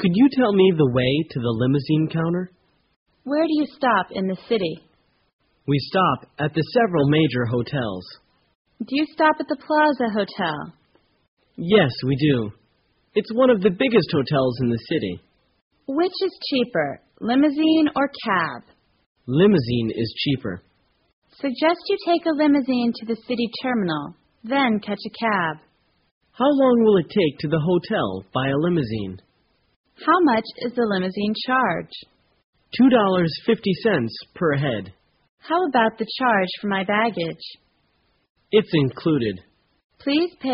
Could you tell me the way to the limousine counter? Where do you stop in the city? We stop at the several major hotels. Do you stop at the Plaza Hotel? Yes, we do. It's one of the biggest hotels in the city. Which is cheaper, limousine or cab? Limousine is cheaper. Suggest you take a limousine to the city terminal, then catch a cab. How long will it take to the hotel by a limousine? How much is the limousine charge? $2.50 per head. How about the charge for my baggage? It's included. Please pay